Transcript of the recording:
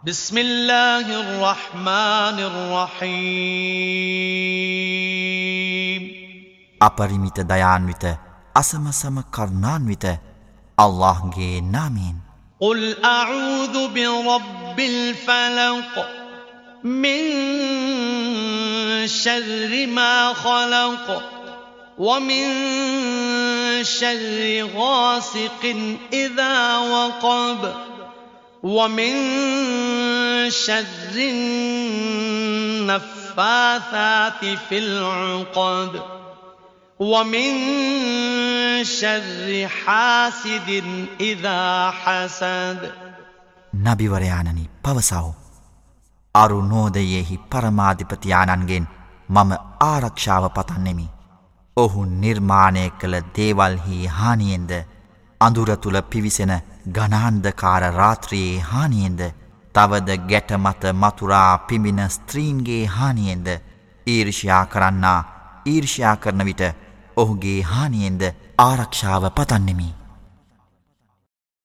بسم الله الرحمن الرحيم අපරිමිත දයාන්විත අසමසම කරුණාන්විත අල්ලාහ්ගේ නාමයෙන් قل أعوذ برب الفلق من شر ما خلق ومن شر غاسق إذا وقب ومن شر النفاثات في العقد ومن شر حاسد إذا حسد නබිවරයාණනි පවසව අරුණෝදයෙහි පරමාධිපති ආනන්ගෙන් මම ආරක්ෂාව පතන්නෙමි. ඔහු නිර්මාණය කළ දේවල්හි හානියෙන්ද අඳුර තුල පිවිසෙන ගණාන්ධකාර රාත්‍රියේ හානියෙන්ද තවද ගැට මත මතුරා පිඹින ස්ත්‍රීන්ගේ හානියෙන්ද ඊර්ෂ්‍යා කරන්නා ඊර්ෂ්‍යා කරන විට ඔහුගේ හානියෙන්ද ආරක්ෂාව පතන්නෙමි.